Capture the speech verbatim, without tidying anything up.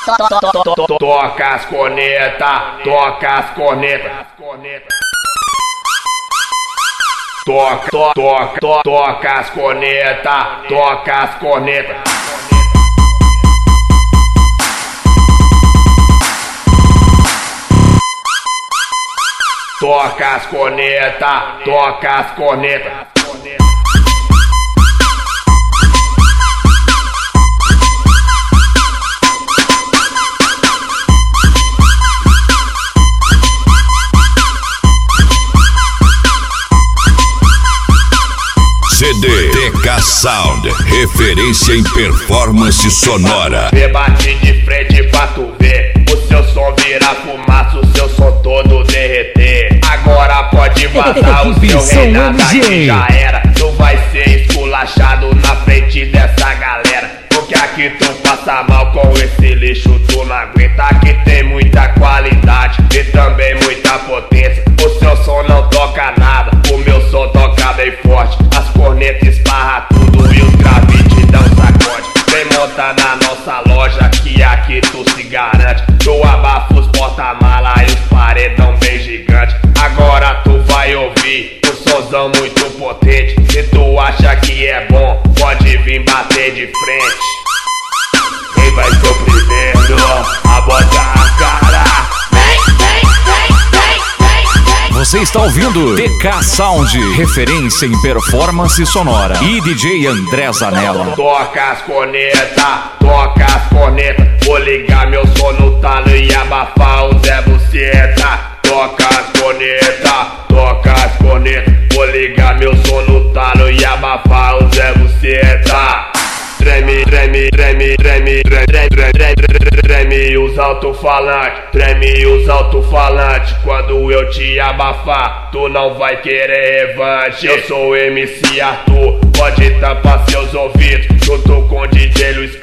Toca as corneta, toca as corneta. Toca, to, toca, to, toca as corneta, toca as corneta. Toca as corneta, toca as corneta. C D T K Sound, referência em performance sonora. Vê, bate de frente pra tu ver, o seu som virar fumaça, o seu som todo derreter. Agora pode vazar o seu reinado aqui já era. Tu vai ser esculachado na frente dessa galera, porque aqui tu passa mal com esse lixo, tu não aguenta. Aqui tem muita qualidade e também muita potência. O seu som não toca nada, o meu som toca bem forte. As cornetas esparra tudo e os graves te dão sacode. Vem montar na nossa loja que aqui tu se garante. Tu abafa os porta-mala e os paredão bem gigante. Agora tu vai ouvir um sonzão muito potente. Se tu acha que é bom, pode vir bater de frente. Quem vai ser o primeiro a botar a cara? Você está ouvindo T K Sound, referência em performance sonora, e D J André Zanella. Toca as corneta, toca as corneta. Vou ligar meu som no talo e abafar o Zé Buceta. Toca as corneta, toca as corneta. Vou ligar meu som no talo e abafar o Zé Buceta. Treme, treme, treme, treme, treme, treme, treme, treme os alto-falantes, treme os alto-falantes. Quando eu te abafar, tu não vai querer revanche. Eu sou o M C Arthur, pode tampar seus ouvidos, junto com o D J Luiz.